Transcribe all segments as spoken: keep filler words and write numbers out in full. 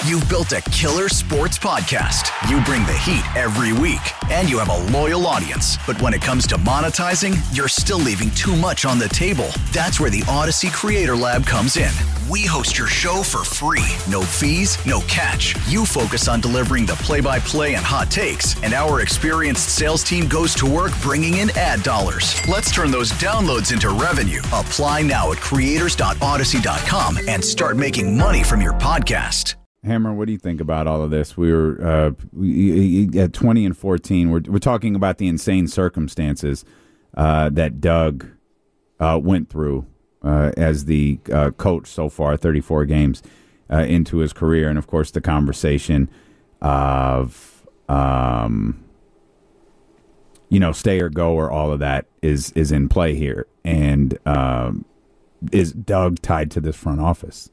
You've built a killer sports podcast. You bring the heat every week, and you have a loyal audience. But when it comes to monetizing, you're still leaving too much on the table. That's where the Odyssey Creator Lab comes in. We host your show for free. No fees, no catch. You focus on delivering the play-by-play and hot takes, and our experienced sales team goes to work bringing in ad dollars. Let's turn those downloads into revenue. Apply now at creators dot odyssey dot com and start making money from your podcast. Hammer, what do you think about all of this? We were uh, we, at twenty and fourteen. We're, we're talking about the insane circumstances uh, that Doug uh, went through uh, as the uh, coach so far, thirty-four games uh, into his career. And, of course, the conversation of, um, you know, stay or go or all of that is, is in play here. And um, is Doug tied to this front office?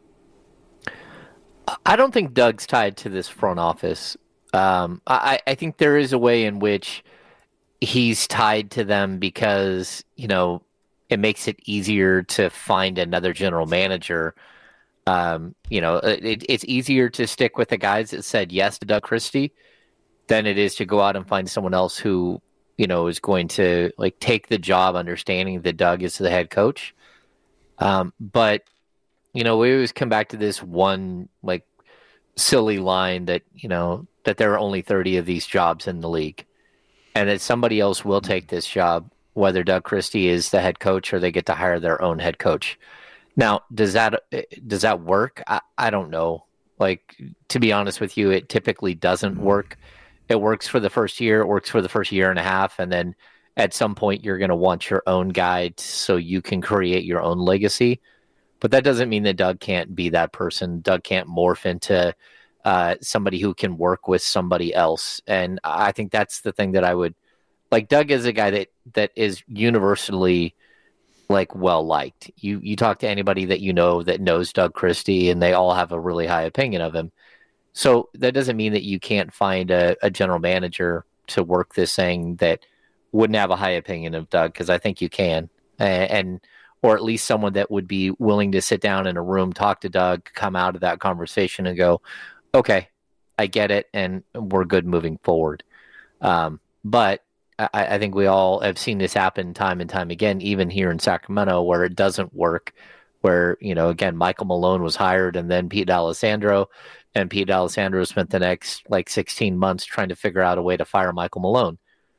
I don't think Doug's tied to this front office. Um, I, I think there is a way in which he's tied to them because, you know, it makes it easier to find another general manager. Um, you know, it, it's easier to stick with the guys that said yes to Doug Christie than it is to go out and find someone else who, you know, is going to like take the job understanding that Doug is the head coach. Um, but You know, we always come back to this one, like, silly line that, you know, that there are only thirty of these jobs in the league and that somebody else will take this job, whether Doug Christie is the head coach or they get to hire their own head coach. Now, does that does that work? I, I don't know. Like, to be honest with you, it typically doesn't work. It works for the first year. It works for the first year and a half. And then at some point, you're going to want your own guy so you can create your own legacy. But that doesn't mean that Doug can't be that person. Doug can't morph into uh, somebody who can work with somebody else. And I think that's the thing that I would like. Doug is a guy that, that is universally like well liked. You you talk to anybody that you know that knows Doug Christie, and they all have a really high opinion of him. So that doesn't mean that you can't find a, a general manager to work this thing that wouldn't have a high opinion of Doug, because I think you can. And, and or at least someone that would be willing to sit down in a room, talk to Doug, come out of that conversation and go, okay, I get it, and we're good moving forward. Um, but I, I think we all have seen this happen time and time again, even here in Sacramento, where it doesn't work, where, you know, again, Michael Malone was hired and then Pete D'Alessandro, and Pete D'Alessandro spent the next like sixteen months trying to figure out a way to fire Michael Malone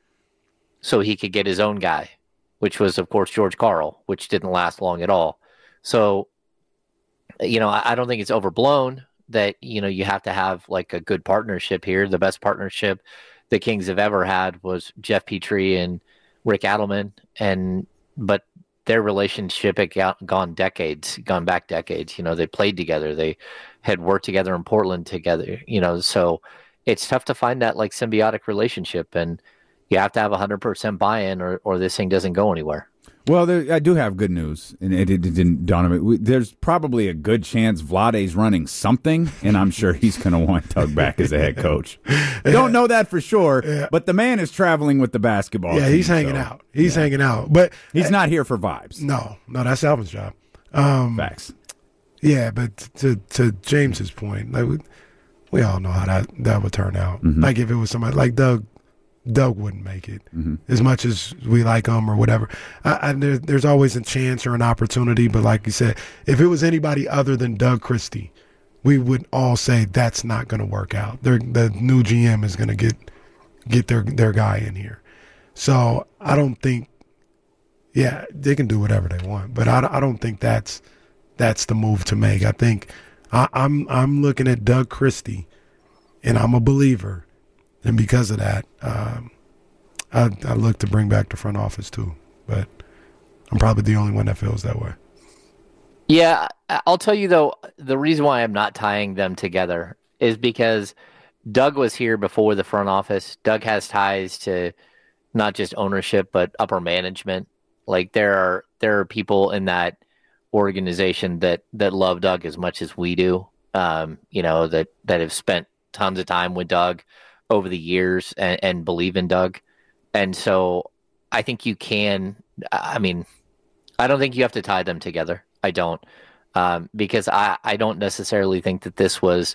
so he could get his own guy, which was, of course, George Karl, which didn't last long at all. So, you know, I, I don't think it's overblown that, you know, you have to have like a good partnership here. The best partnership the Kings have ever had was Jeff Petrie and Rick Adelman. And, but their relationship had got, gone decades, gone back decades. You know, they played together. They had worked together in Portland together, you know, so it's tough to find that like symbiotic relationship. And you have to have one hundred percent buy-in or, or this thing doesn't go anywhere. Well, there, I do have good news, and it, it, it didn't dawn on me. We, there's probably a good chance Vlade's running something, and I'm sure he's going to want Doug back as a head coach. Don't know that for sure, yeah. but the man is traveling with the basketball Yeah, team, he's hanging so, out. He's yeah. hanging out. But he's uh, not here for vibes. No, no, that's Alvin's job. Um, Facts. Yeah, but to to James's point, like we, we all know how that, that would turn out. Mm-hmm. Like if it was somebody like Doug, Doug wouldn't make it mm-hmm. as much as we like him or whatever. I, I, there, there's always a chance or an opportunity, but like you said, if it was anybody other than Doug Christie, we would all say that's not going to work out. They're, the new G M is going to get get their their guy in here. So I don't think, yeah, they can do whatever they want, but I, I don't think that's that's the move to make. I think I, I'm I'm looking at Doug Christie, and I'm a believer. And because of that, um, I, I look to bring back the front office too. But I'm probably the only one that feels that way. Yeah, I'll tell you, though, the reason why I'm not tying them together is because Doug was here before the front office. Doug has ties to not just ownership, but upper management. Like there are there are people in that organization that, that love Doug as much as we do, um, you know, that, that have spent tons of time with Doug over the years and, and believe in Doug. And so I think you can, I mean, I don't think you have to tie them together. I don't, um, because I, I don't necessarily think that this was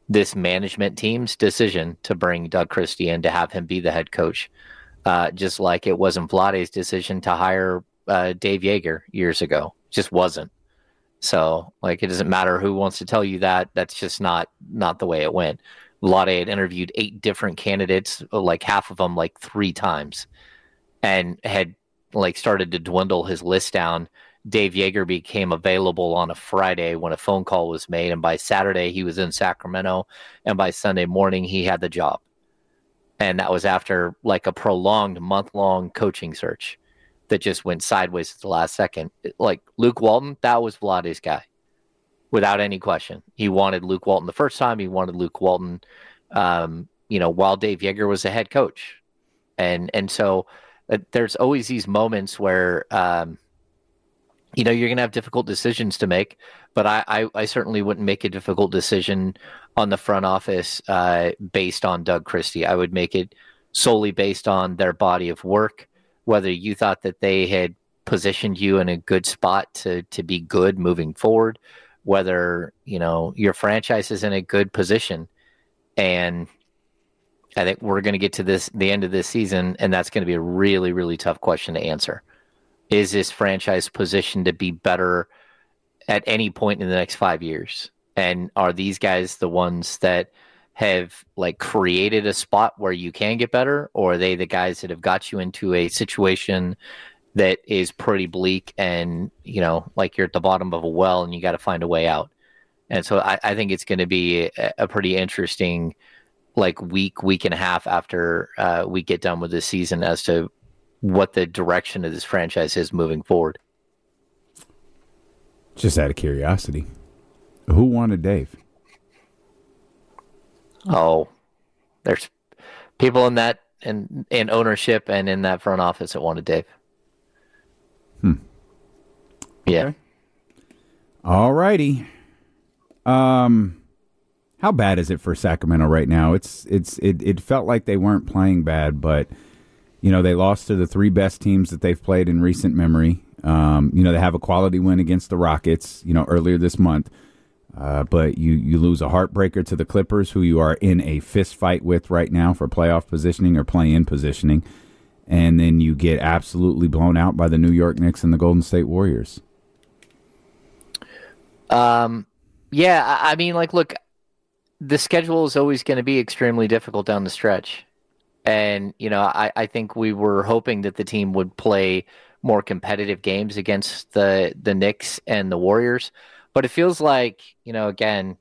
this management team's decision to bring Doug Christie in to have him be the head coach. Uh, just like it wasn't Vlade's decision to hire uh, Dave Yeager years ago. Just wasn't. So, like, it doesn't matter who wants to tell you that. That's just not not the way it went. Vlade had interviewed eight different candidates, like half of them like three times, and had like started to dwindle his list down. Dave Yeager became available on a Friday when a phone call was made, and by Saturday he was in Sacramento, and by Sunday morning he had the job. And that was after like a prolonged month-long coaching search that just went sideways at the last second. Like Luke Walton, that was Vlade's guy, without any question. He wanted Luke Walton the first time. He wanted Luke Walton, um, you know, while Dave Yeager was the head coach. And and so uh, there's always these moments where, um, you know, you're going to have difficult decisions to make. But I, I, I certainly wouldn't make a difficult decision on the front office uh, based on Doug Christie. I would make it solely based on their body of work, whether you thought that they had positioned you in a good spot to to be good moving forward, whether, you know, your franchise is in a good position. And I think we're going to get to this the end of this season, and that's going to be a really, really tough question to answer. Is this franchise positioned to be better at any point in the next five years? And are these guys the ones that have like created a spot where you can get better, or are they the guys that have got you into a situation that is pretty bleak and, you know, like you're at the bottom of a well and you got to find a way out? And so I, I think it's going to be a, a pretty interesting like week, week and a half after uh, we get done with this season as to what the direction of this franchise is moving forward. Just out of curiosity, who wanted Dave? Oh, there's people in that in, in ownership and in that front office that wanted Dave. Hmm. Yeah. Okay. All righty. Um, how bad is it for Sacramento right now? It's it's it, it felt like they weren't playing bad, but you know, they lost to the three best teams that they've played in recent memory. Um, you know, they have a quality win against the Rockets, you know, earlier this month. Uh, but you, you lose a heartbreaker to the Clippers, who you are in a fist fight with right now for playoff positioning or play-in positioning. And then you get absolutely blown out by the New York Knicks and the Golden State Warriors. Um, yeah, I mean, like, look, the schedule is always going to be extremely difficult down the stretch. And, you know, I, I think we were hoping that the team would play more competitive games against the, the Knicks and the Warriors. But it feels like, you know, again,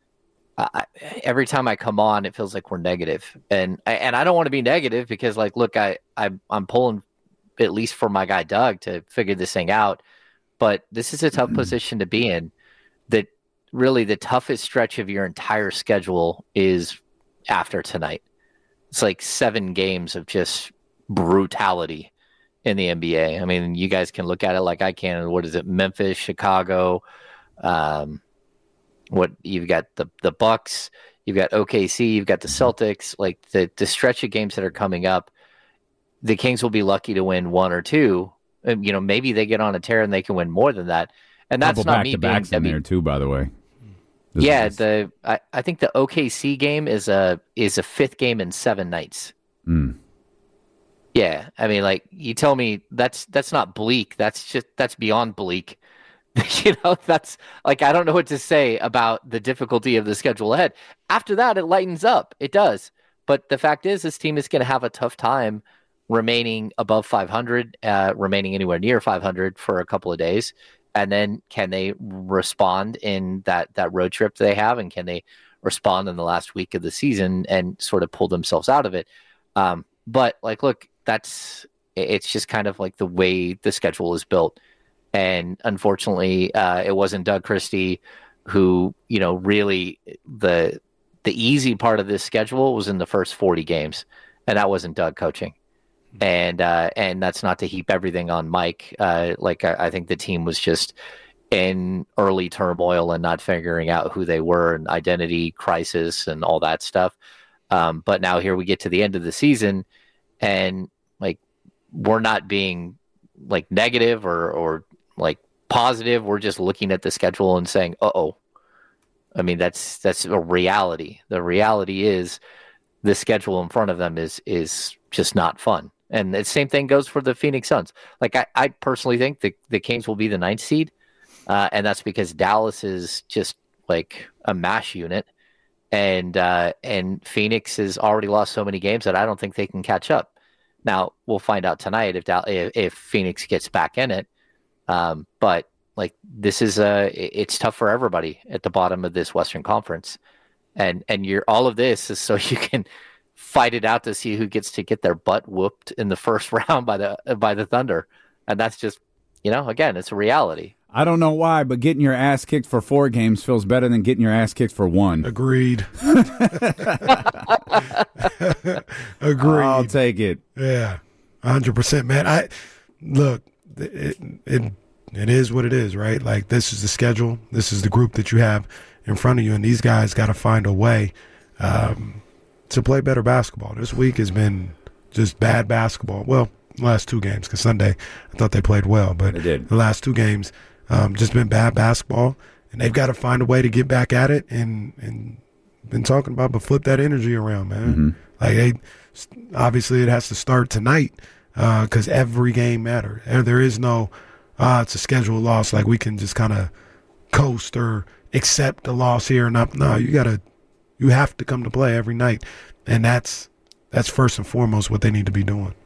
I, every time I come on, it feels like we're negative. And and I don't want to be negative because, like, look, I, I, I'm pulling at least for my guy Doug to figure this thing out. But this is a tough position to be in. That really the toughest stretch of your entire schedule is after tonight. It's like seven games of just brutality in the N B A. I mean, you guys can look at it like I can. What is it? Memphis, Chicago. Um, what you've got the the Bucks, you've got O K C, you've got the Celtics. Like the the stretch of games that are coming up, the Kings will be lucky to win one or two. You know, maybe they get on a tear and they can win more than that. And that's Couple not me being in there too, by the way. This yeah, is... the I, I think the O K C game is a is a fifth game in seven nights. Mm. Yeah, I mean, like you tell me that's that's not bleak. That's just that's beyond bleak. You know, that's like I don't know what to say about the difficulty of the schedule ahead. After that, it lightens up. It does. But the fact is, this team is going to have a tough time remaining above five hundred, uh, remaining anywhere near five hundred for a couple of days. And then can they respond in that, that road trip they have? And can they respond in the last week of the season and sort of pull themselves out of it? Um, but like, look, that's it's just kind of like the way the schedule is built. And unfortunately, uh, it wasn't Doug Christie who, you know, really the the easy part of this schedule was in the first forty games, and that wasn't Doug coaching. And uh, and that's not to heap everything on Mike. Uh, like I, I think the team was just in early turmoil and not figuring out who they were, and identity crisis and all that stuff. Um, but now here we get to the end of the season, and like we're not being like negative or or like positive. We're just looking at the schedule and saying, uh-oh, I mean, that's that's a reality. The reality is the schedule in front of them is is just not fun. And the same thing goes for the Phoenix Suns. Like, I, I personally think the, the Kings will be the ninth seed, uh, and that's because Dallas is just like a mash unit, and uh, and Phoenix has already lost so many games that I don't think they can catch up. Now, we'll find out tonight if Dal- if, if Phoenix gets back in it, um, but like this is a it's tough for everybody at the bottom of this Western Conference, and and you're all of this is so you can fight it out to see who gets to get their butt whooped in the first round by the by the Thunder. And that's just, you know, again, it's a reality. I don't know why, but getting your ass kicked for four games feels better than getting your ass kicked for one. Agreed. Agreed. I'll take it. Yeah, one hundred percent, man. I look, it, it it is what it is, right? Like, this is the schedule. This is the group that you have in front of you, and these guys got to find a way um, to play better basketball. This week has been just bad basketball. Well, last two games, because Sunday I thought they played well, but they did. The last two games um, just been bad basketball, and they've got to find a way to get back at it and and been talking about, but flip that energy around, man. Mm-hmm. Like, hey, obviously it has to start tonight because uh, every game matters. There is no, ah, uh, it's a scheduled loss. Like, we can just kind of coast or accept the loss here and up. No, you gotta, you have to come to play every night, and that's that's first and foremost what they need to be doing.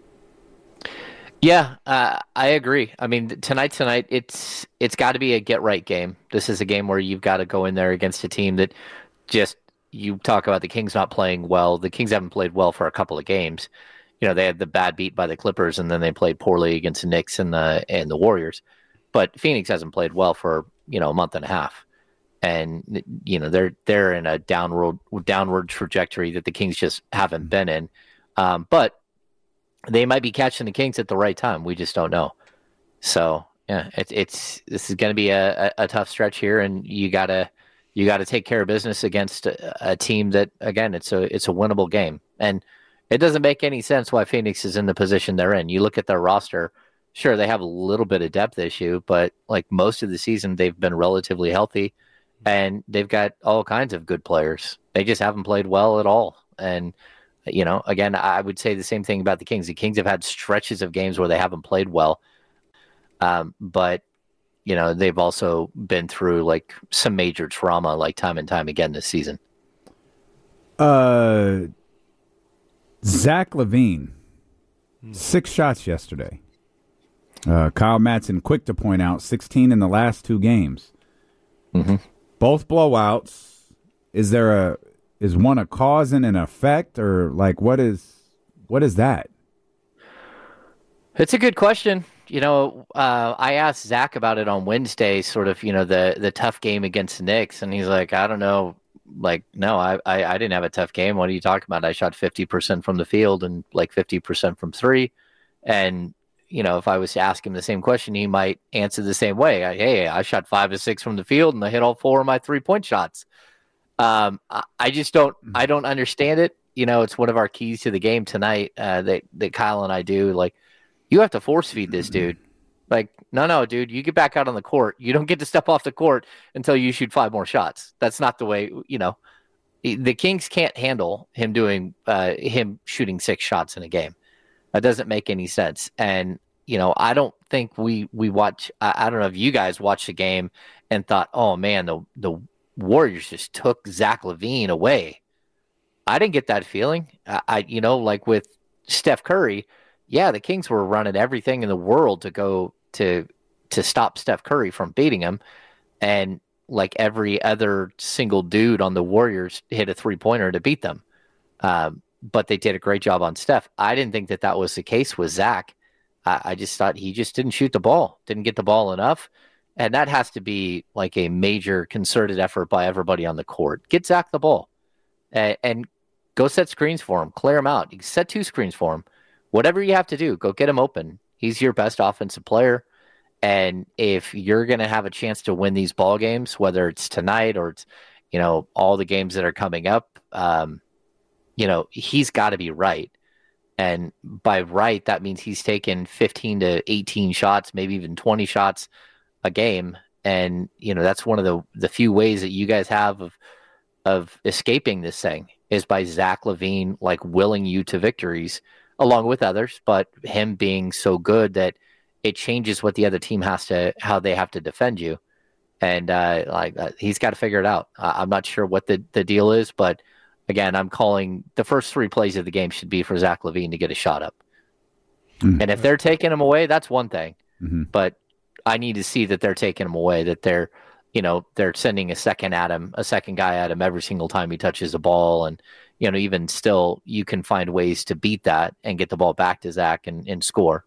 Yeah, uh, I agree. I mean, tonight, tonight, it's it's got to be a get right game. This is a game where you've got to go in there against a team that just, you talk about the Kings not playing well. The Kings haven't played well for a couple of games. You know, they had the bad beat by the Clippers, and then they played poorly against the Knicks and the and the Warriors. But Phoenix hasn't played well for, you know, a month and a half, and you know they're they're in a downward downward trajectory that the Kings just haven't been in. Um, but they might be catching the Kings at the right time. We just don't know. So yeah, it's it's this is going to be a, a, a tough stretch here, and you gotta you gotta take care of business against a, a team that, again, it's a it's a winnable game, and it doesn't make any sense why Phoenix is in the position they're in. You look at their roster. Sure, they have a little bit of depth issue, but like most of the season, they've been relatively healthy, and they've got all kinds of good players. They just haven't played well at all. And, you know, again, I would say the same thing about the Kings. The Kings have had stretches of games where they haven't played well, um, but, you know, they've also been through like some major trauma, like time and time again this season. Uh, Zach LaVine, six shots yesterday. Uh, Kyle Matson, quick to point out, sixteen in the last two games. Mm-hmm. Both blowouts. Is there a is one a cause and an effect, or like what is what is that? It's a good question. You know, uh, I asked Zach about it on Wednesday, sort of, you know, the the tough game against the Knicks, and he's like, I don't know. Like, no, I, I, I didn't have a tough game. What are you talking about? I shot fifty percent from the field and like fifty percent from three. And, you know, if I was to ask him the same question, he might answer the same way. I, hey, I shot five to six from the field and I hit all four of my three point shots. Um, I, I just don't, I don't understand it. You know, it's one of our keys to the game tonight uh, that, that Kyle and I do. Like, you have to force feed this dude. Like, no, no, dude, you get back out on the court. You don't get to step off the court until you shoot five more shots. That's not the way, you know, the Kings can't handle him doing, uh, him shooting six shots in a game. That doesn't make any sense. And, you know, I don't think we, we watch, I, I don't know if you guys watched the game and thought, oh man, the, the Warriors just took Zach LaVine away. I didn't get that feeling. I, I you know, like with Steph Curry, yeah, the Kings were running everything in the world to go to to stop Steph Curry from beating him, and like every other single dude on the Warriors hit a three-pointer to beat them. Um, but they did a great job on Steph. I didn't think that that was the case with Zach. I, I just thought he just didn't shoot the ball, didn't get the ball enough, and that has to be like a major concerted effort by everybody on the court. Get Zach the ball, and, and go set screens for him, clear him out. You set two screens for him. Whatever you have to do, go get him open. He's your best offensive player. And if you're going to have a chance to win these ball games, whether it's tonight or it's, you know, all the games that are coming up, um, you know, he's got to be right. And by right, that means he's taken fifteen to eighteen shots, maybe even twenty shots a game. And, you know, that's one of the, the few ways that you guys have of, of escaping this thing is by Zach LaVine, like willing you to victories along with others, but him being so good that it changes what the other team has to, how they have to defend you. And uh, like uh, he's got to figure it out. Uh, I'm not sure what the, the deal is, but again, I'm calling the first three plays of the game should be for Zach LaVine to get a shot up. Mm-hmm. And if they're taking him away, that's one thing. Mm-hmm. But I need to see that they're taking him away, that they're, you know, they're sending a second at him, a second guy at him every single time he touches the ball. And, you know, even still, you can find ways to beat that and get the ball back to Zach and, and score.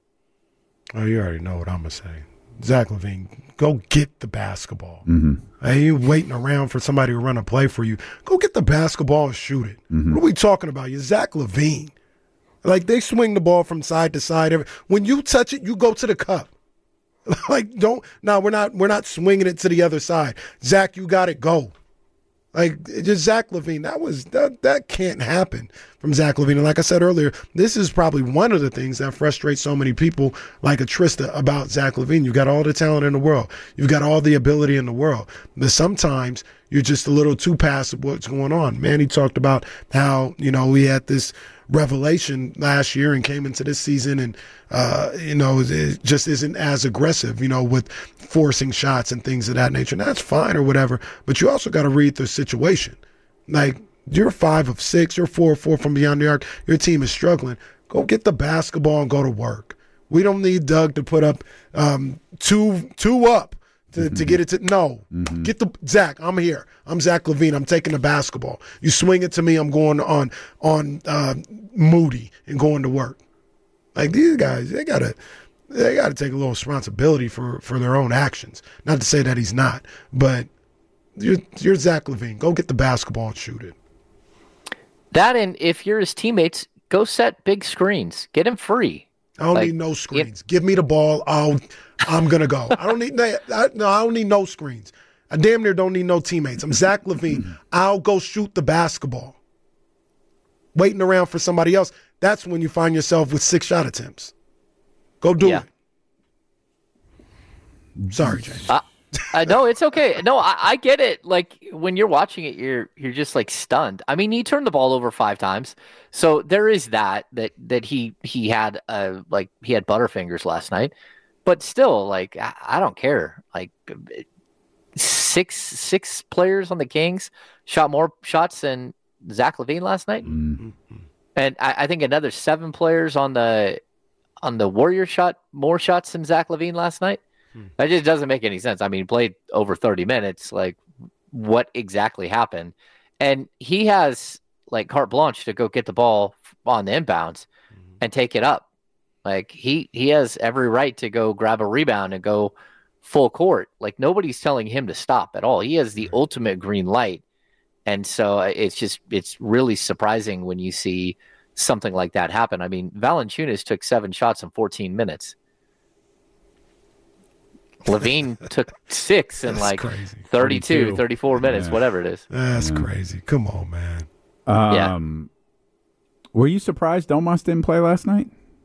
Oh, you already know what I'm going to say. Zach LaVine, go get the basketball. Mm-hmm. Hey, you waiting around for somebody to run a play for you. Go get the basketball and shoot it. Mm-hmm. What are we talking about? You're Zach LaVine. Like, they swing the ball from side to side. When you touch it, you go to the cup. Like, don't, no, we're not, we're not swinging it to the other side. Zach, you got it, go. Like, just Zach LaVine, that was, that, that can't happen from Zach LaVine. And like I said earlier, this is probably one of the things that frustrates so many people like a Trista about Zach LaVine. You've got all the talent in the world. You've got all the ability in the world. But sometimes you're just a little too passive what's going on. Manny talked about how, you know, we had this revelation last year and came into this season and, uh, you know, it just isn't as aggressive, you know, with forcing shots and things of that nature. And that's fine or whatever, but you also got to read the situation. Like, you're five of six, you're four of four from beyond the arc, your team is struggling. Go get the basketball and go to work. We don't need Doug to put up um, two two up to, mm-hmm. to get it to, no. Mm-hmm. Get the, Zach, I'm here. I'm Zach LaVine. I'm taking the basketball. You swing it to me, I'm going on, on uh, Moody and going to work. Like, these guys, they got to, they got to take a little responsibility for, for their own actions. Not to say that he's not, but you're, you're Zach LaVine. Go get the basketball and shoot it. That, and if you're his teammates, go set big screens. Get him free. I don't like, need no screens. It, Give me the ball. I'll, I'm going to go. I don't need I, no, I don't need no screens. I damn near don't need no teammates. I'm Zach LaVine. I'll go shoot the basketball. Waiting around for somebody else, that's when you find yourself with six shot attempts. Go do yeah. it. Sorry, James. Uh, uh, no, it's okay. No, I, I get it. Like, when you're watching it, you're you're just like stunned. I mean, he turned the ball over five times, so there is that that that he he had uh like he had butterfingers last night, but still, like I, I don't care. Like six six players on the Kings shot more shots than Zach LaVine last night, mm-hmm. and I, I think another seven players on the on the Warriors shot more shots than Zach LaVine last night. That just doesn't make any sense. I mean, he played over thirty minutes. Like, what exactly happened? And he has, like, carte blanche to go get the ball on the inbounds mm-hmm. and take it up. Like, he, he has every right to go grab a rebound and go full court. Like, nobody's telling him to stop at all. He has the ultimate green light. And so it's just, it's really surprising when you see something like that happen. I mean, Valanciunas took seven shots in fourteen minutes. LaVine took six in like crazy. thirty-two, thirty-four minutes, yeah. whatever it is. That's yeah. crazy. Come on, man. Um, yeah. Were you surprised Domas didn't play last night?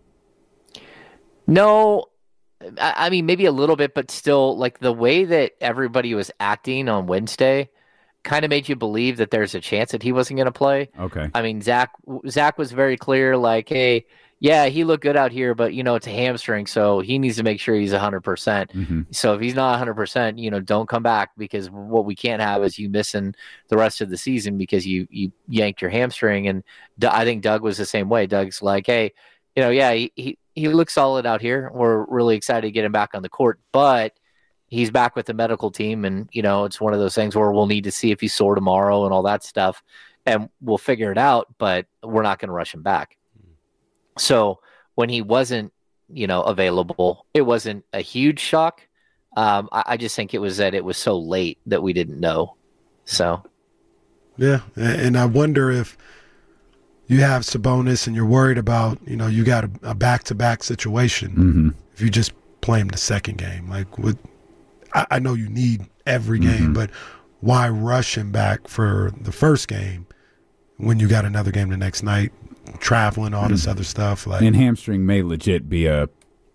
No. I, I mean, maybe a little bit, but still, like, the way that everybody was acting on Wednesday kind of made you believe that there's a chance that he wasn't going to play. Okay. I mean, Zach, Zach was very clear, like, hey, yeah, he looked good out here, but, you know, it's a hamstring, so he needs to make sure he's one hundred percent. Mm-hmm. So if he's not one hundred percent, you know, don't come back, because what we can't have is you missing the rest of the season because you, you yanked your hamstring. And D- I think Doug was the same way. Doug's like, hey, you know, yeah, he, he, he looks solid out here. We're really excited to get him back on the court, but he's back with the medical team, and, you know, it's one of those things where we'll need to see if he's sore tomorrow and all that stuff, and we'll figure it out, but we're not going to rush him back. So when he wasn't, you know, available, it wasn't a huge shock. Um, I, I just think it was that it was so late that we didn't know. So, yeah, and I wonder if you have Sabonis and you're worried about, you know, you got a, a back-to-back situation. Mm-hmm. If you just play him the second game, like, with, I, I know you need every game, mm-hmm. but why rush him back for the first game when you got another game the next night? Traveling, all this mm. other stuff, like, and hamstring may legit be a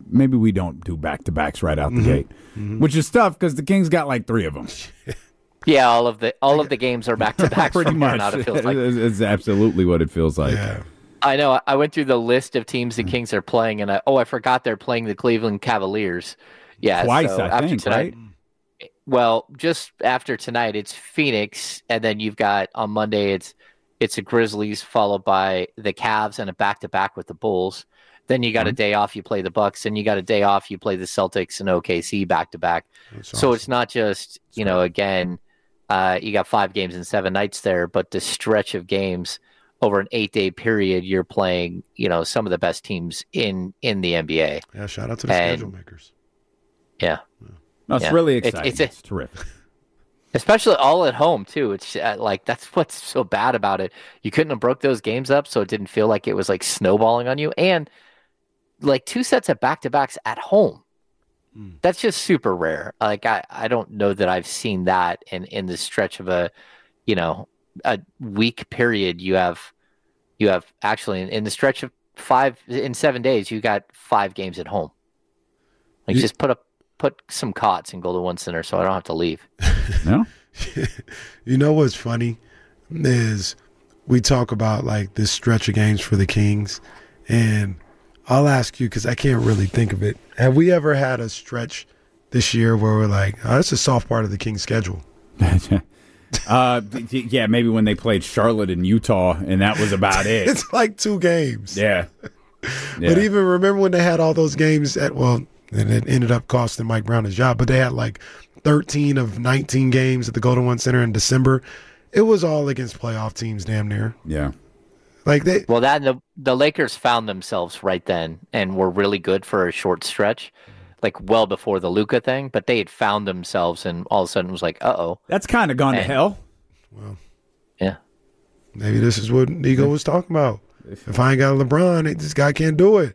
maybe we don't do back-to-backs right out the mm-hmm. gate, mm-hmm. which is tough because the Kings got like three of them. Yeah, all of the all of the games are back to back. Pretty much, out, it feels like. It's absolutely what it feels like. Yeah. I know. I went through the list of teams the Kings are playing, and I, oh, I forgot they're playing the Cleveland Cavaliers. Yeah, twice so I after think. Tonight, right? Well, just after tonight, it's Phoenix, and then you've got on Monday it's it's the Grizzlies, followed by the Cavs, and a back to back with the Bulls. Then you got mm-hmm. a day off, you play the Bucks, and you got a day off, you play the Celtics and O K C back to back. So awesome. It's not just you know again. Uh, you got five games in seven nights there, but the stretch of games over an eight-day period, you're playing, you know, some of the best teams in, in the N B A. Yeah, shout out to the and, schedule makers. Yeah. No, it's yeah. really exciting. It's, it's, a, it's terrific. Especially all at home, too. It's uh, like, that's what's so bad about it. You couldn't have broke those games up, so it didn't feel like it was like snowballing on you. And like two sets of back-to-backs at home. That's just super rare. Like I, I don't know that I've seen that in, in the stretch of a, you know, a week period. You have, you have actually in, in the stretch of five in seven days, you got five games at home. Like you, just put up, put some cots and go to one center, so I don't have to leave. No. You know what's funny is we talk about like this stretch of games for the Kings, and I'll ask you because I can't really think of it. Have we ever had a stretch this year where we're like, oh, that's a soft part of the Kings schedule? uh, yeah, maybe when they played Charlotte and Utah, and that was about it. It's like two games. Yeah. yeah. But even remember when they had all those games at, well, and it ended up costing Mike Brown his job, but they had like thirteen of nineteen games at the Golden One Center in December. It was all against playoff teams damn near. Yeah. Like they, well, that the the Lakers found themselves right then and were really good for a short stretch, like well before the Luka thing. But they had found themselves, and all of a sudden it was like, uh oh, that's kind of gone and, to hell. Well, yeah, maybe this is what Nico was talking about. If I ain't got LeBron, this guy can't do it.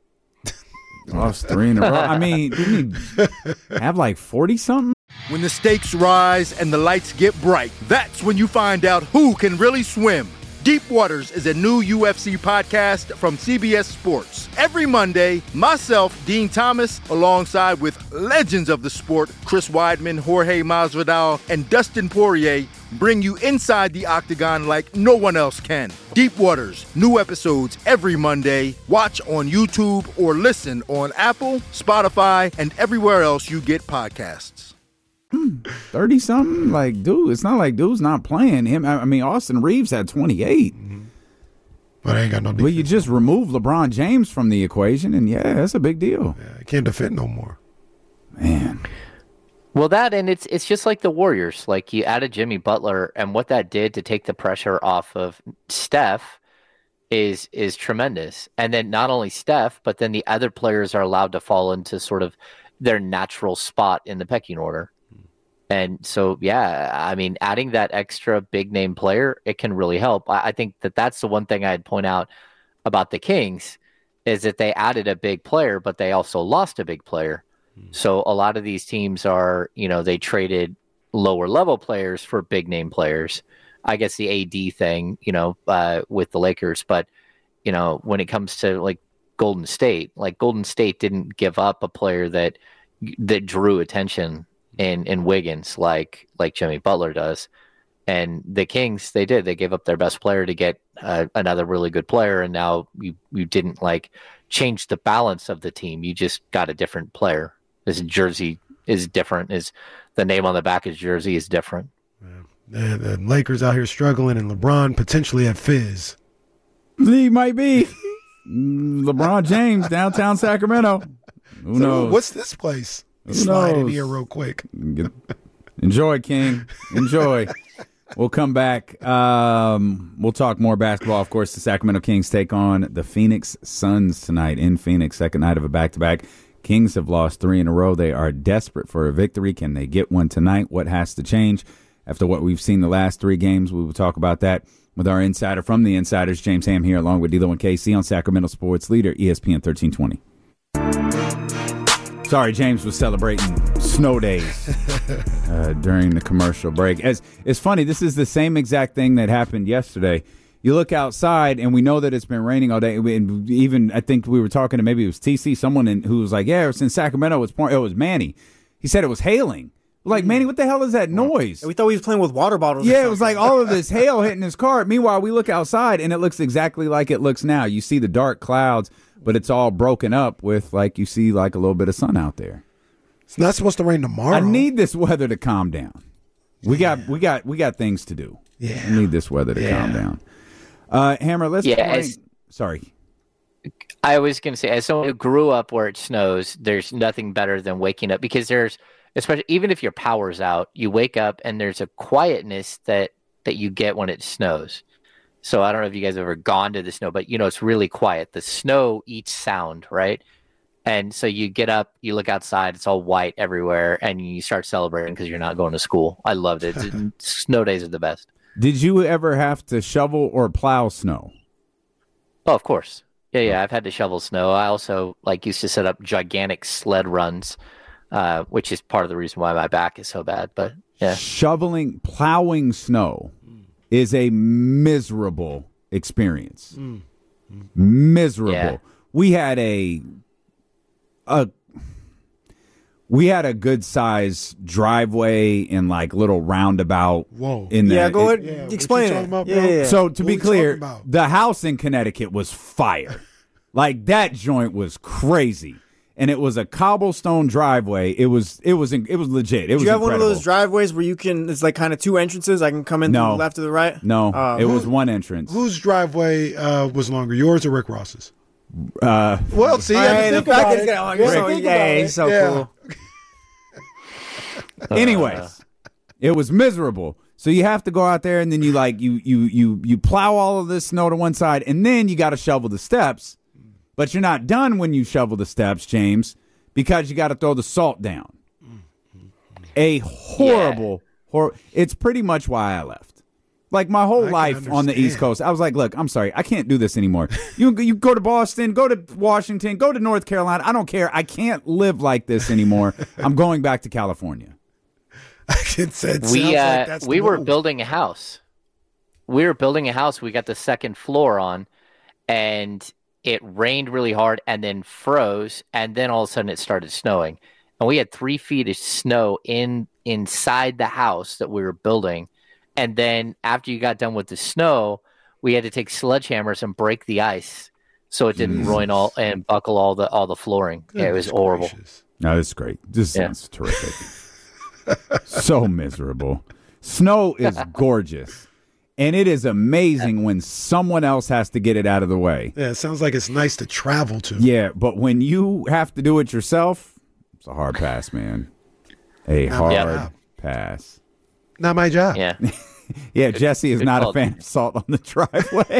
Lost three in a row. I mean, didn't he have like forty something? When the stakes rise and the lights get bright, that's when you find out who can really swim. Deep Waters is a new U F C podcast from C B S Sports. Every Monday, myself, Dean Thomas, alongside with legends of the sport, Chris Weidman, Jorge Masvidal, and Dustin Poirier, bring you inside the octagon like no one else can. Deep Waters, new episodes every Monday. Watch on YouTube or listen on Apple, Spotify, and everywhere else you get podcasts. thirty something, like dude, it's not like dude's not playing him. I mean, Austin Reeves had twenty-eight, mm-hmm. but I ain't got no defense. Well, you just remove LeBron James from the equation, and yeah, that's a big deal. Yeah, I can't defend no more, man. Well, that and it's it's just like the Warriors. Like you added Jimmy Butler, and what that did to take the pressure off of Steph is is tremendous. And then not only Steph, but then the other players are allowed to fall into sort of their natural spot in the pecking order. And so, yeah, I mean, adding that extra big name player, it can really help. I, I think that that's the one thing I'd point out about the Kings is that they added a big player, but they also lost a big player. Mm. So a lot of these teams are, you know, they traded lower level players for big name players. I guess the A D thing, you know, uh, with the Lakers. But, you know, when it comes to like Golden State, like Golden State didn't give up a player that that drew attention in in Wiggins like like Jimmy Butler does. And the Kings, they did. They gave up their best player to get uh, another really good player, and now you, you didn't like change the balance of the team. You just got a different player. His jersey is different. His the name on the back of his jersey is different. Yeah, the Lakers out here struggling, and LeBron potentially at Fizz. He might be. LeBron James, downtown Sacramento. Who so knows? What's this place? Who Slide knows? in here real quick. Enjoy, King. Enjoy. We'll come back. Um, we'll talk more basketball. Of course, the Sacramento Kings take on the Phoenix Suns tonight in Phoenix. Second night of a back-to-back. Kings have lost three in a row. They are desperate for a victory. Can they get one tonight? What has to change? After what we've seen the last three games, we will talk about that with our insider from the Insiders, James Ham, here along with D'Lo and K C on Sacramento Sports Leader, E S P N thirteen twenty. Sorry, James was celebrating snow days uh, during the commercial break. As it's funny, this is the same exact thing that happened yesterday. you look outside, and we know that it's been raining all day. And even I think we were talking to maybe it was T C, someone in, who was like, "Yeah, it's in Sacramento. It's pouring." It was Manny. He said it was hailing. Like, Manny, what the hell is that noise? We thought he was playing with water bottles. Yeah, it was like all of this hail hitting his car. Meanwhile, we look outside, and it looks exactly like it looks now. You see the dark clouds, but it's all broken up with, like, you see, like, a little bit of sun out there. It's not supposed to rain tomorrow. I need this weather to calm down. We got, we got, we got things to do. Yeah. I need this weather to Yeah. calm down. Uh, Hammer, let's. Yeah, play- as- Sorry. I was going to say, as someone who grew up where it snows, there's nothing better than waking up because there's, especially even if your power's out, you wake up and there's a quietness that that you get when it snows. So I don't know if you guys have ever gone to the snow, but you know it's really quiet. The snow eats sound, right? And so you get up, you look outside, it's all white everywhere, and you start celebrating because you're not going to school. I loved it. Snow days are the best. Did you ever have to shovel or plow snow? Oh, of course. Yeah, yeah. I've had to shovel snow. I also like used to set up gigantic sled runs, uh, which is part of the reason why my back is so bad. But yeah, Shoveling, plowing snow is a miserable experience. Mm. Miserable. Yeah. We had a a we had a good size driveway and like little roundabout. Whoa. In Yeah, the, go it- ahead. Yeah, what Explain you it. talking about, yeah, bro? yeah, yeah. So to What be we clear, talking about? the house in Connecticut was fire. Like that joint was crazy. And it was a cobblestone driveway. It was it was it was legit. It was Do you have incredible. one of those driveways where you can? It's like kind of two entrances. I can come in No. to the left or the right. No, Uh, it was one entrance. Whose driveway uh, was longer, yours or Rick Ross's? Uh, Well, see, you have to Hey, the think fact about that it. it's got- You you're have to so, think yeah, about he's it. so Yeah. cool. Anyways, it was miserable. So you have to go out there and then you like you you you you plow all of this snow to one side and then you got to shovel the steps. But you're not done when you shovel the steps, James, because you got to throw the salt down. A horrible, hor- It's pretty much why I left. Like my whole I can life on the East understand. Coast, I was like, look, I'm sorry, I can't do this anymore. you you go to Boston, go to Washington, go to North Carolina. I don't care. I can't live like this anymore. I'm going back to California. It said, we sounds uh, like that's the we were move. building a house. We were building a house. We got the second floor on, and it rained really hard, and then froze, and then all of a sudden it started snowing, and we had three feet of snow in inside the house that we were building, and then after you got done with the snow, we had to take sledgehammers and break the ice so it didn't Jesus. ruin all and buckle all the all the flooring. Yeah, it was Goodness horrible. gracious. No, this is great. This Yeah. sounds terrific. So miserable. Snow is gorgeous. And it is amazing when someone else has to get it out of the way. Yeah, it sounds like it's nice to travel to. Yeah, but when you have to do it yourself, it's a hard pass, man. A hard Yeah. pass. Not my job. Yeah. Yeah, Jesse is good not call. a fan of salt on the driveway.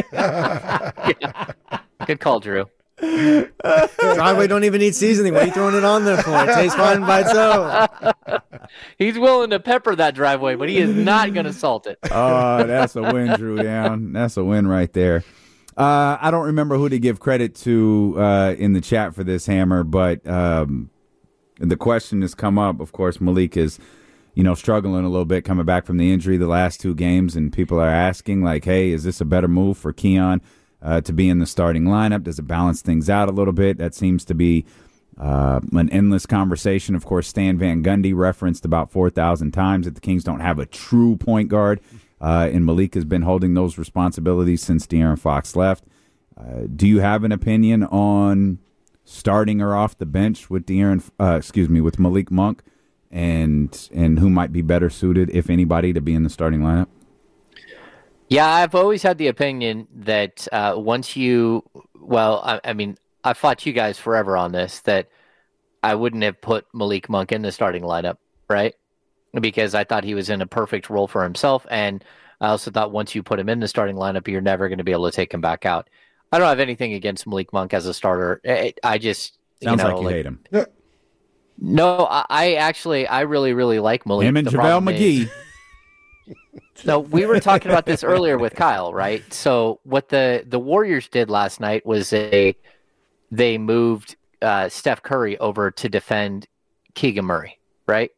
Good call, Drew. Driveway don't even need seasoning. What are you throwing it on there for? It tastes fine by itself. He's willing to pepper that driveway, but he is not going to salt it. Oh, that's a win, Drew Down. That's a win right there. Uh, I don't remember who to give credit to uh, in the chat for this, Hammer, but um, the question has come up. Of course, Malik is, you know, struggling a little bit coming back from the injury the last two games, and people are asking, like, hey, is this a better move for Keon uh, to be in the starting lineup? Does it balance things out a little bit? That seems to be uh, an endless conversation. Of course, Stan Van Gundy referenced about four thousand times that the Kings don't have a true point guard, uh, and Malik has been holding those responsibilities since De'Aaron Fox left. Uh, do you have an opinion on starting or off the bench with De'Aaron, uh, excuse me, with Malik Monk, and and who might be better suited, if anybody, to be in the starting lineup? Yeah, I've always had the opinion that uh, once you, well, I, I mean, I fought you guys forever on this, that I wouldn't have put Malik Monk in the starting lineup, right? Because I thought he was in a perfect role for himself. And I also thought once you put him in the starting lineup, you're never going to be able to take him back out. I don't have anything against Malik Monk as a starter. I, I just, Sounds you know, like you hate him. No, I, I actually, I really, really like Malik. Him and The JaVale problem is- McGee. So we were talking about this earlier with Kyle, right? So what the, the Warriors did last night was a they moved uh, Steph Curry over to defend Keegan Murray, right?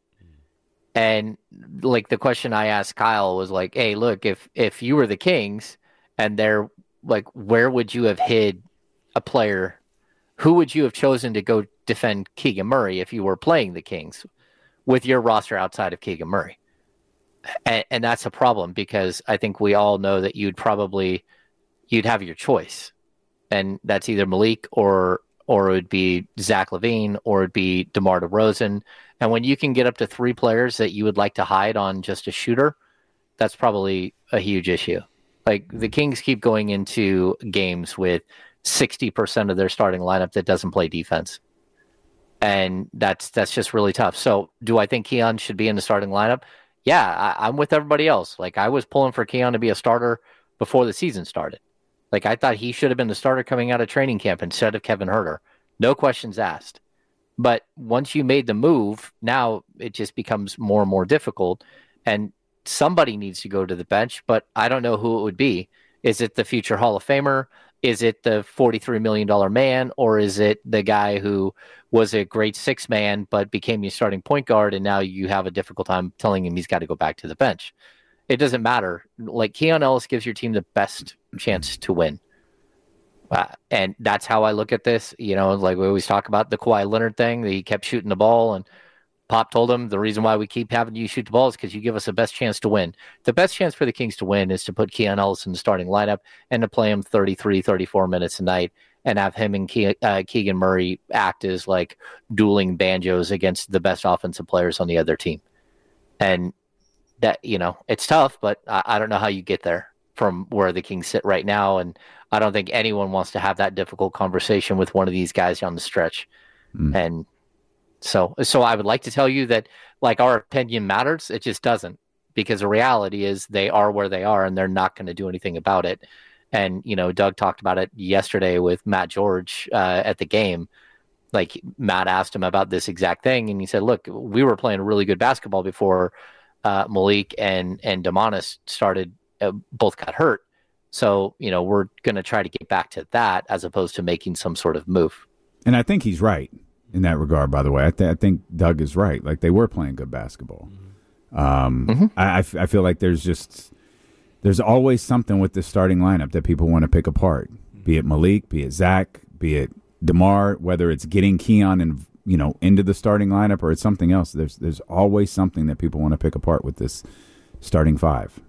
And like the question I asked Kyle was like, "Hey, look, if if you were the Kings and they're like, where would you have hid a player? Who would you have chosen to go defend Keegan Murray if you were playing the Kings with your roster outside of Keegan Murray? And, and that's a problem, because I think we all know that you'd probably you'd have your choice, and that's either Malik or or it would be Zach LaVine or it'd be DeMar DeRozan. And when you can get up to three players that you would like to hide on just a shooter, that's probably a huge issue. Like, the Kings keep going into games with sixty percent of their starting lineup that doesn't play defense. And that's that's just really tough. So do I think Keon should be in the starting lineup? Yeah, I, I'm with everybody else. Like, I was pulling for Keon to be a starter before the season started. Like, I thought he should have been the starter coming out of training camp instead of Kevin Huerter. No questions asked. But once you made the move, now it just becomes more and more difficult. And somebody needs to go to the bench, but I don't know who it would be. Is it the future Hall of Famer? Is it the forty-three million dollars man? Or is it the guy who was a great six man but became your starting point guard, and now you have a difficult time telling him he's got to go back to the bench? It doesn't matter. Like, Keon Ellis gives your team the best chance to win. Uh, and that's how I look at this. You know, like we always talk about the Kawhi Leonard thing. He kept shooting the ball, and Pop told him the reason why we keep having you shoot the ball is because you give us the best chance to win. The best chance for the Kings to win is to put Keon Ellis in the starting lineup and to play him thirty-three, thirty-four minutes a night, and have him and Ke- uh, Keegan Murray act as like dueling banjos against the best offensive players on the other team. And that, you know, it's tough, but I, I don't know how you get there from where the Kings sit right now. And I don't think anyone wants to have that difficult conversation with one of these guys on the stretch. Mm. And so, so I would like to tell you that, like, our opinion matters. It just doesn't, because the reality is they are where they are and they're not going to do anything about it. And, you know, Doug talked about it yesterday with Matt George uh, at the game. Like, Matt asked him about this exact thing, and he said, look, we were playing really good basketball before uh, Malik and, and Domantas started, uh, both got hurt. So, you know, we're going to try to get back to that as opposed to making some sort of move. And I think he's right in that regard, by the way. I, th- I think Doug is right. Like, they were playing good basketball. Um, mm-hmm. I, I, f- I feel like there's just there's always something with the starting lineup that people want to pick apart, be it Malik, be it Zach, be it DeMar, whether it's getting Keon and, you know, into the starting lineup or it's something else. There's there's always something that people want to pick apart with this starting five.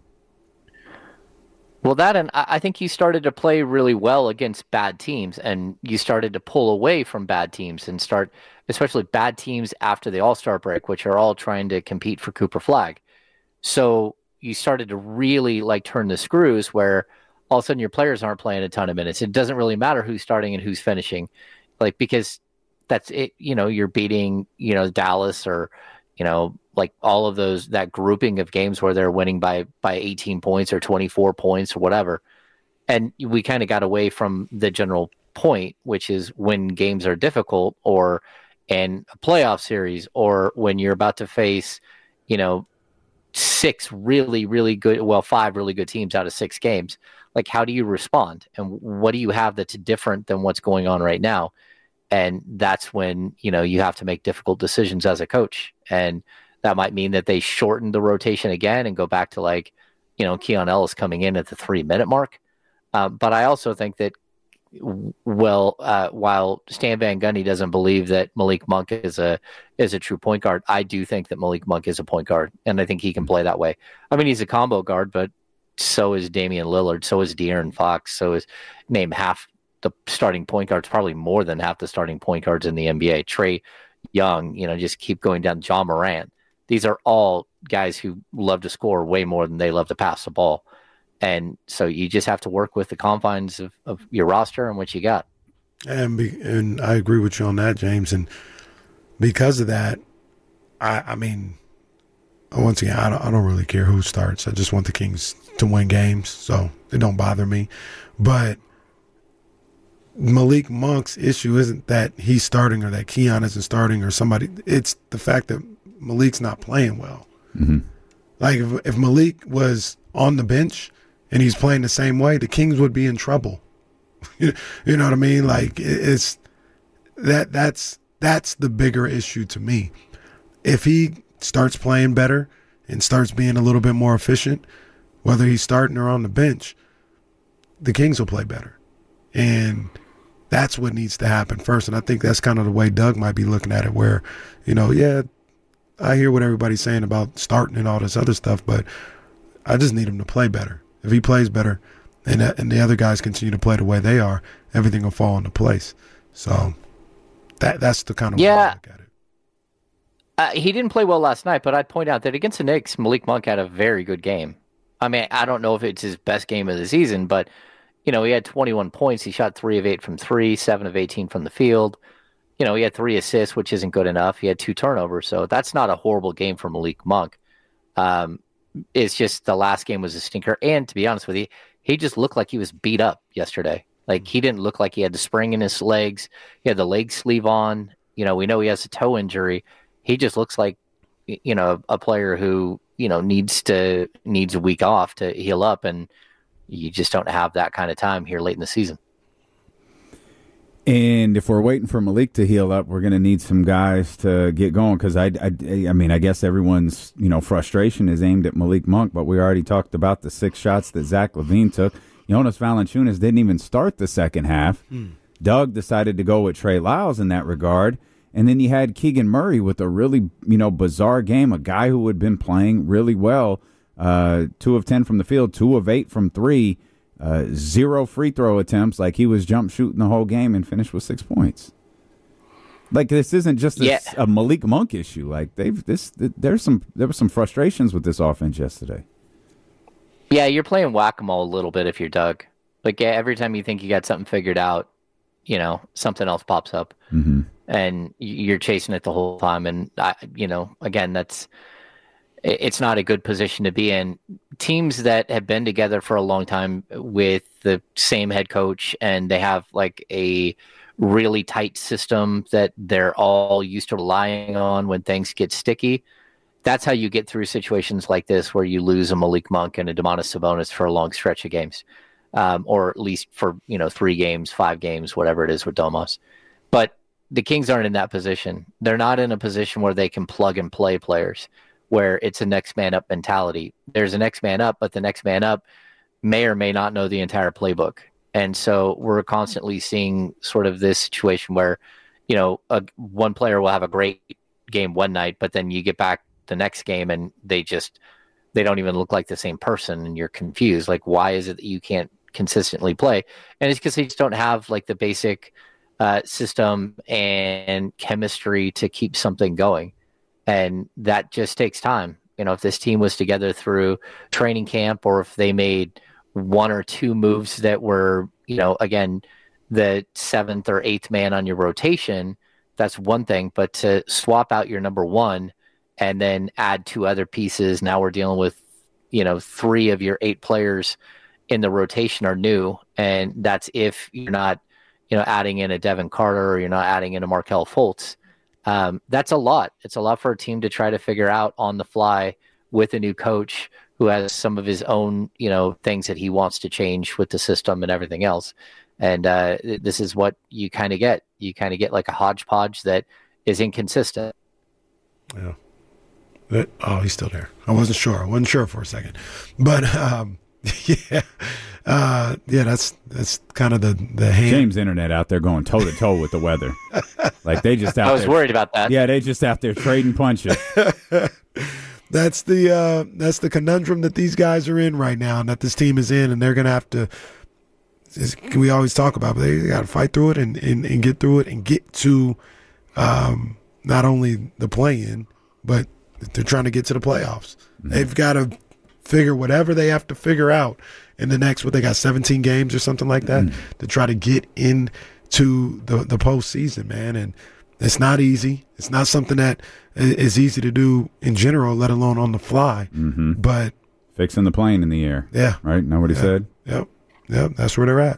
Well, that, and I think you started to play really well against bad teams, and you started to pull away from bad teams and start, especially bad teams after the All-Star break, which are all trying to compete for Cooper Flag. So you started to really like turn the screws where all of a sudden your players aren't playing a ton of minutes. It doesn't really matter who's starting and who's finishing, like, because that's it. You know, you're beating, you know, Dallas or, you know, like all of those, that grouping of games where they're winning by, by eighteen points or twenty-four points or whatever. And we kind of got away from the general point, which is when games are difficult or in a playoff series or when you're about to face, you know, six really, really good, well, five really good teams out of six games. Like, how do you respond? And what do you have that's different than what's going on right now? And that's when, you know, you have to make difficult decisions as a coach. And that might mean that they shorten the rotation again and go back to, like, you know, Keon Ellis coming in at the three minute mark. Um, but I also think that, well, uh, while Stan Van Gundy doesn't believe that Malik Monk is a is a true point guard, I do think that Malik Monk is a point guard, and I think he can play that way. I mean, he's a combo guard, but so is Damian Lillard, so is De'Aaron Fox, so is name half the starting point guards, probably more than half the starting point guards in the N B A. Trae Young, you know, just keep going down. John Morant. These are all guys who love to score way more than they love to pass the ball. And so you just have to work with the confines of, of your roster and what you got. And be, and I agree with you on that, James. And because of that, I, I mean, once again, I don't, I don't really care who starts. I just want the Kings to win games, so it don't bother me. But Malik Monk's issue isn't that he's starting or that Keon isn't starting or somebody. It's the fact that Malik's not playing well. Mm-hmm. Like, if, if Malik was on the bench and he's playing the same way, the Kings would be in trouble. you know what I mean? Like, it's that that's that's the bigger issue to me. If he starts playing better and starts being a little bit more efficient, whether he's starting or on the bench, the Kings will play better. And that's what needs to happen first. And I think that's kind of the way Doug might be looking at it, where, you know, yeah, I hear what everybody's saying about starting and all this other stuff, but I just need him to play better. If he plays better and, and the other guys continue to play the way they are, everything will fall into place. So that that's the kind of yeah. way I look at it. Uh, he didn't play well last night, but I'd point out that against the Knicks, Malik Monk had a very good game. I mean, I don't know if it's his best game of the season, but, you know, he had twenty-one points. He shot three of eight from three, seven of eighteen from the field. You know, he had three assists, which isn't good enough. He had two turnovers, so that's not a horrible game for Malik Monk. Um, it's just the last game was a stinker. And to be honest with you, he just looked like he was beat up yesterday. Like, he didn't look like he had the spring in his legs. He had the leg sleeve on. You know, we know he has a toe injury. He just looks like, you know, a player who, you know, needs to needs a week off to heal up, and you just don't have that kind of time here late in the season. And if we're waiting for Malik to heal up, we're going to need some guys to get going, because I, I, I mean, I guess everyone's, you know, frustration is aimed at Malik Monk, but we already talked about the six shots that Zach LaVine took. Jonas Valanciunas didn't even start the second half. Mm. Doug decided to go with Trey Lyles in that regard. And then you had Keegan Murray with a really, you know, bizarre game, a guy who had been playing really well, uh, two of ten from the field, two of eight from three, uh, zero free throw attempts, like he was jump shooting the whole game, and finished with six points. Like, this isn't just a, yeah. a Malik Monk issue. Like, they've this there's some there were some frustrations with this offense yesterday. Yeah, you're playing whack-a-mole a little bit if you're Doug. Like, yeah, every time you think you got something figured out, you know, something else pops up. Mm-hmm. And you're chasing it the whole time. And, I, you know, again, that's it's not a good position to be in. Teams that have been together for a long time with the same head coach, and they have like a really tight system that they're all used to relying on when things get sticky. That's how you get through situations like this, where you lose a Malik Monk and a Domantas Sabonis for a long stretch of games, um, or at least for, you know, three games, five games, whatever it is with Domas. But the Kings aren't in that position. They're not in a position where they can plug and play players, where it's a next man up mentality. There's a next man up, but the next man up may or may not know the entire playbook. And so we're constantly seeing sort of this situation where, you know, a, one player will have a great game one night, but then you get back the next game and they just, they don't even look like the same person, and you're confused. Like, why is it that you can't consistently play? And it's because they just don't have like the basic Uh, system and chemistry to keep something going. And that just takes time. You know, if this team was together through training camp, or if they made one or two moves that were, you know, again, the seventh or eighth man on your rotation, that's one thing. But to swap out your number one and then add two other pieces, now we're dealing with, you know, three of your eight players in the rotation are new. And that's if you're not, you know, adding in a Devin Carter, or you're not adding in a Markelle Fultz. Um, that's a lot. It's a lot for a team to try to figure out on the fly with a new coach who has some of his own, you know, things that he wants to change with the system and everything else. And uh, this is what you kind of get. You kind of get like a hodgepodge that is inconsistent. Yeah. But, oh, he's still there. I wasn't sure. I wasn't sure for a second. But, um, yeah. Uh, yeah, that's that's kind of the the hand. James' internet out there going toe to toe with the weather. Like, they just out I was there, worried about that. Yeah, they just out there trading punches. That's the uh, that's the conundrum that these guys are in right now, and that this team is in, and they're gonna have to. We always talk about, but they got to fight through it and, and, and get through it and get to um, not only the play-in, but they're trying to get to the playoffs. Mm-hmm. They've got to figure whatever they have to figure out in the next, what they got, seventeen games or something like that, mm. to try to get into the, the postseason, man. And it's not easy. It's not something that is easy to do in general, let alone on the fly. Mm-hmm. But fixing the plane in the air. Yeah. Right? Know what he yeah. said? Yep. Yep. That's where they're at.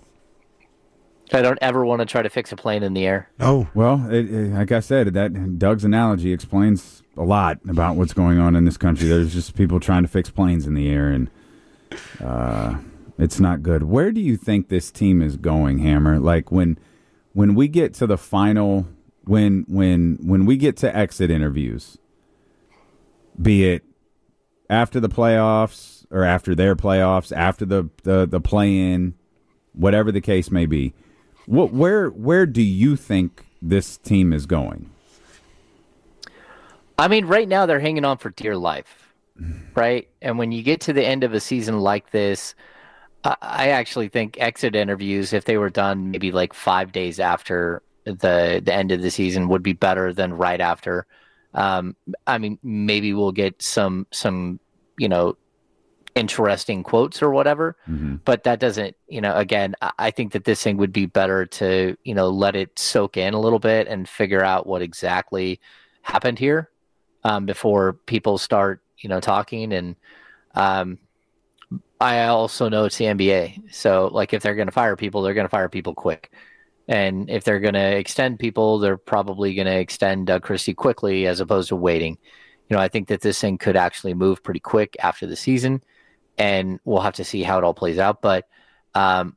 I don't ever want to try to fix a plane in the air. Oh. Well, it, it, like I said, that Doug's analogy explains a lot about what's going on in this country. There's just people trying to fix planes in the air, and uh, it's not good. Where do you think this team is going, Hammer? Like, when when we get to the final, when when when we get to exit interviews, be it after the playoffs or after their playoffs, after the the, the play-in, whatever the case may be. What, where, where do you think this team is going? I mean, right now they're hanging on for dear life, right? And when you get to the end of a season like this, I actually think exit interviews, if they were done maybe like five days after the the end of the season, would be better than right after. Um, I mean, maybe we'll get some some you know interesting quotes or whatever, mm-hmm. but that doesn't you know. Again, I think that this thing would be better to you know let it soak in a little bit and figure out what exactly happened here um, before people start you know talking and. Um, I also know it's the N B A. So, like, if they're going to fire people, they're going to fire people quick. And if they're going to extend people, they're probably going to extend Doug Christie quickly as opposed to waiting. You know, I think that this thing could actually move pretty quick after the season, and we'll have to see how it all plays out. But um,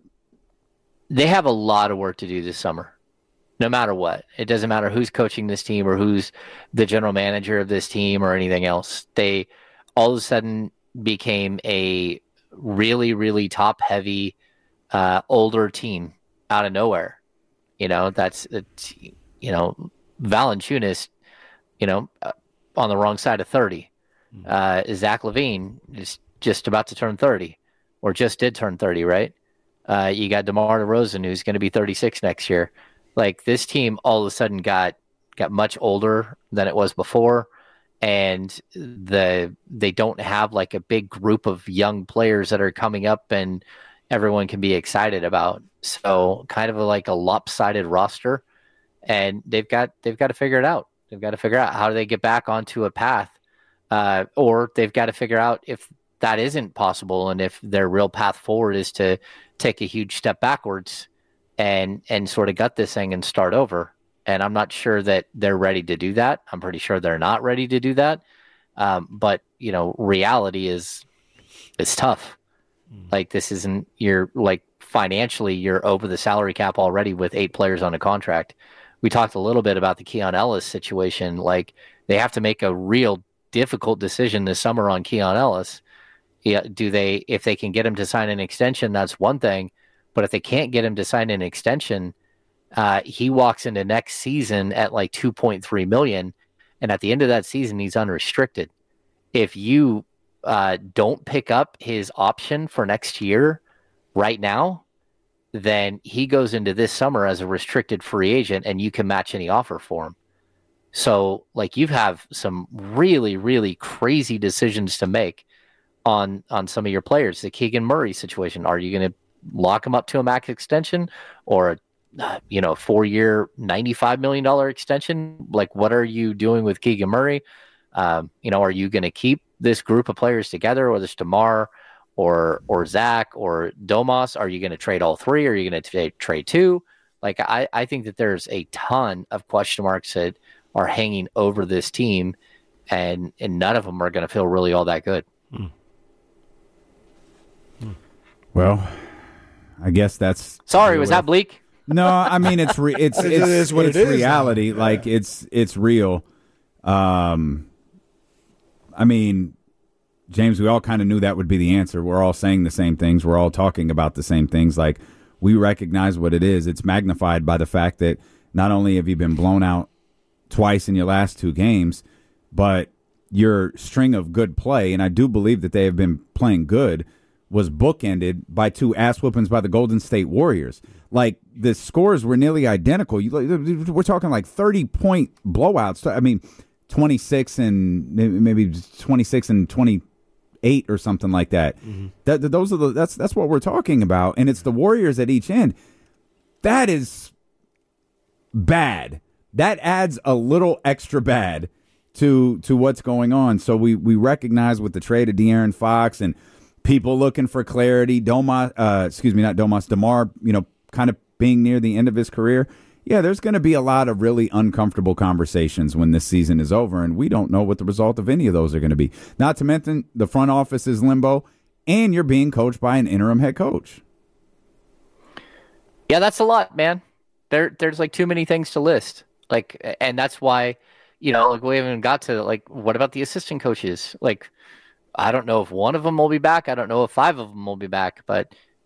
they have a lot of work to do this summer, no matter what. It doesn't matter who's coaching this team or who's the general manager of this team or anything else. They all of a sudden became a really, really top heavy, uh, older team out of nowhere. You know, that's, it's, you know, Valanciunas, you know, uh, on the wrong side of thirty. Uh, Zach LaVine is just about to turn thirty or just did turn thirty, right? Uh, you got DeMar DeRozan, who's going to be thirty-six next year. Like this team all of a sudden got, got much older than it was before. And the they don't have like a big group of young players that are coming up and everyone can be excited about. So kind of a, like a lopsided roster, and they've got they've got to figure it out. They've got to figure out how do they get back onto a path, uh, or they've got to figure out if that isn't possible and if their real path forward is to take a huge step backwards and and sort of gut this thing and start over. And I'm not sure that they're ready to do that. I'm pretty sure they're not ready to do that. Um, but, you know, reality is is tough. Mm. Like this isn't, you're like financially, you're over the salary cap already with eight players on a contract. We talked a little bit about the Keon Ellis situation. Like they have to make a real difficult decision this summer on Keon Ellis. Yeah, do they, if they can get him to sign an extension, that's one thing. But if they can't get him to sign an extension, Uh, he walks into next season at like two point three million, and at the end of that season, he's unrestricted. If you uh, don't pick up his option for next year right now, then he goes into this summer as a restricted free agent, and you can match any offer for him. So, like, you have some really, really crazy decisions to make on on some of your players. The Keegan Murray situation: are you going to lock him up to a max extension or a Uh, you know, four-year, ninety-five million dollars extension? Like, what are you doing with Keegan Murray? Um, you know, are you going to keep this group of players together, whether it's DeMar or or Zach or Domas? Are you going to trade all three? Or are you going to trade two? Like, I, I think that there's a ton of question marks that are hanging over this team, and, and none of them are going to feel really all that good. Hmm. Hmm. Well, I guess that's... Sorry, was that bleak? No, I mean it's re- it's it's, it is what it's it is, reality. yeah. Like it's it's real. Um, I mean, James, we all kind of knew that would be the answer. We're all saying the same things. We're all talking about the same things. Like we recognize what it is. It's magnified by the fact that not only have you been blown out twice in your last two games, but your string of good play, and I do believe that they have been playing good, was bookended by two ass whoopings by the Golden State Warriors. Like, the scores were nearly identical. You, we're talking like thirty-point blowouts. I mean, twenty-six and maybe twenty-six and twenty-eight or something like that. Mm-hmm. That those are the that's that's what we're talking about, and it's the Warriors at each end. That is bad. That adds a little extra bad to to what's going on. So we we recognize with the trade of De'Aaron Fox and people looking for clarity, Domas, uh, excuse me, not Domas, DeMar, you know, kind of being near the end of his career. Yeah, there's going to be a lot of really uncomfortable conversations when this season is over, and we don't know what the result of any of those are going to be. Not to mention the front office is limbo, and you're being coached by an interim head coach. Yeah, that's a lot, man. There, there's like too many things to list. Like, and that's why, you know, like we haven't got to like, what about the assistant coaches? Like, I don't know if one of them will be back. I don't know if five of them will be back, but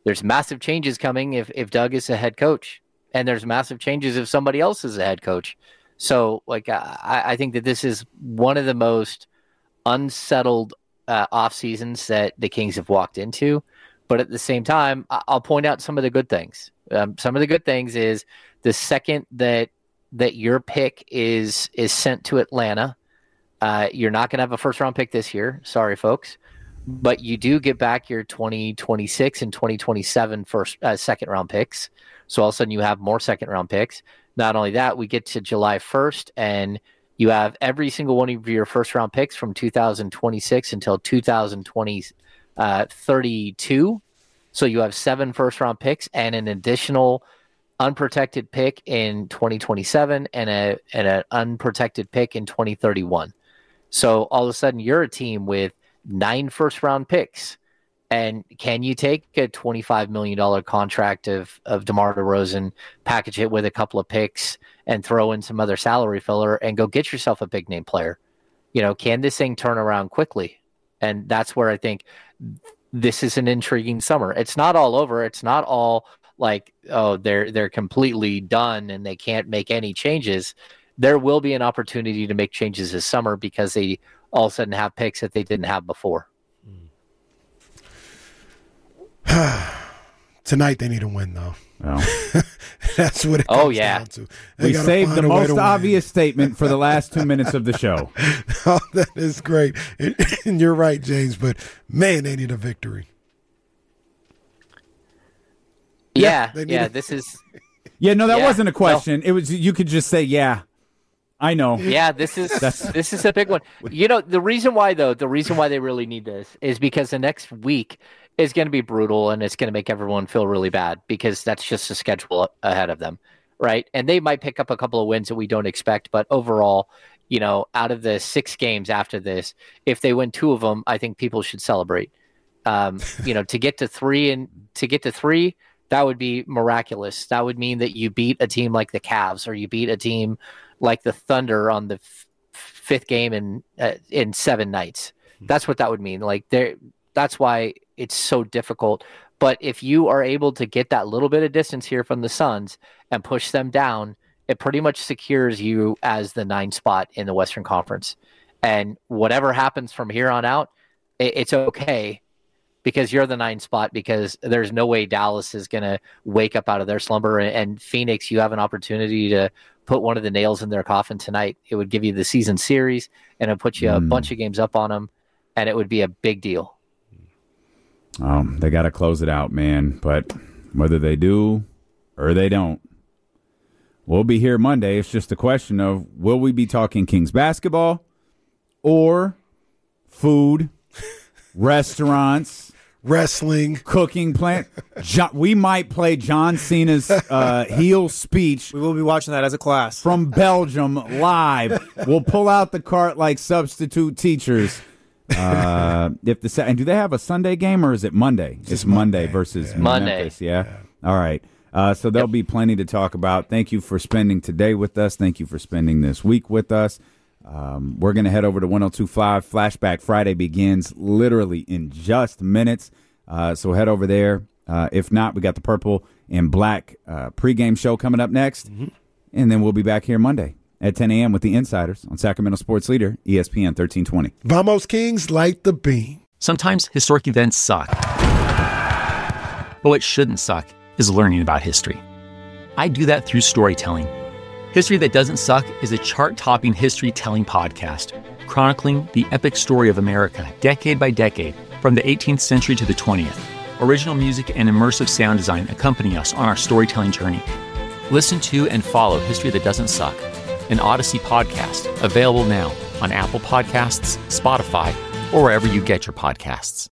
there's massive changes coming if, if Doug is a head coach, and there's massive changes if somebody else is a head coach. So, like, I, I think that this is one of the most unsettled uh, off seasons that the Kings have walked into. But at the same time, I'll point out some of the good things. Um, some of the good things is the second that that your pick is is sent to Atlanta, uh, you're not going to have a first round pick this year. Sorry, folks. But you do get back your twenty twenty-six and twenty twenty-seven first, uh, second round picks. So all of a sudden you have more second round picks. Not only that, we get to July first and you have every single one of your first round picks from two thousand twenty-six until two thousand thirty-two. So you have seven first round picks and an additional unprotected pick in twenty twenty-seven and a and an unprotected pick in twenty thirty-one. So all of a sudden you're a team with nine first round picks. And can you take a twenty-five million dollars contract of, of DeMar DeRozan, package it with a couple of picks, and throw in some other salary filler and go get yourself a big name player? You know, can this thing turn around quickly? And that's where I think this is an intriguing summer. It's not all over. It's not all like, oh, they're they're completely done and they can't make any changes. There will be an opportunity to make changes this summer because they all of a sudden have picks that they didn't have before. Tonight they need to win, though. Oh. That's what it comes oh, yeah. down to. They we saved the most obvious win. statement for the last two minutes of the show. Oh, that is great. And you're right, James, but man, they need a victory. Yeah, yeah, yeah a- this is... Yeah, no, that Yeah, wasn't a question. It was, you could just say, yeah, I know. Yeah, this is this is a big one. You know, the reason why, though, the reason why they really need this is because the next week is going to be brutal and it's going to make everyone feel really bad because that's just the schedule ahead of them, right? And they might pick up a couple of wins that we don't expect, but overall, you know, out of the six games after this, if they win two of them, I think people should celebrate. Um, you know, to get to three and to get to three, that would be miraculous. That would mean that you beat a team like the Cavs or you beat a team like the Thunder on the f- fifth game in uh, in seven nights. That's what that would mean. Like there, that's why it's so difficult. But if you are able to get that little bit of distance here from the Suns and push them down, it pretty much secures you as the nine spot in the Western Conference. And whatever happens from here on out, it, it's okay because you're the nine spot because there's no way Dallas is going to wake up out of their slumber. And, and Phoenix, you have an opportunity to put one of the nails in their coffin tonight. It would give you the season series and it put you mm. a bunch of games up on them, and it would be a big deal. Um, they got to close it out, man. But whether they do or they don't, we'll be here Monday. It's just a question of will we be talking Kings basketball or food, restaurants, wrestling, cooking plant. John, we might play John Cena's uh, heel speech. We will be watching that as a class from Belgium live. We'll pull out the cart like substitute teachers. Uh, if the and do they have a Sunday game or is it Monday? It's, it's Monday, Monday versus yeah. Monday. Memphis. Yeah? yeah. All right. Uh, so there'll yep. be plenty to talk about. Thank you for spending today with us. Thank you for spending this week with us. Um, we're going to head over to one oh two point five. Flashback Friday begins literally in just minutes. Uh, so head over there. Uh, if not, we got the purple and black uh, pregame show coming up next. Mm-hmm. And then we'll be back here Monday at ten a.m. with the Insiders on Sacramento Sports Leader, E S P N thirteen twenty. Vamos Kings, light the beam. Sometimes historic events suck. But what shouldn't suck is learning about history. I do that through storytelling. History That Doesn't Suck is a chart-topping history-telling podcast chronicling the epic story of America decade by decade from the eighteenth century to the twentieth. Original music and immersive sound design accompany us on our storytelling journey. Listen to and follow History That Doesn't Suck, an Odyssey podcast, available now on Apple Podcasts, Spotify, or wherever you get your podcasts.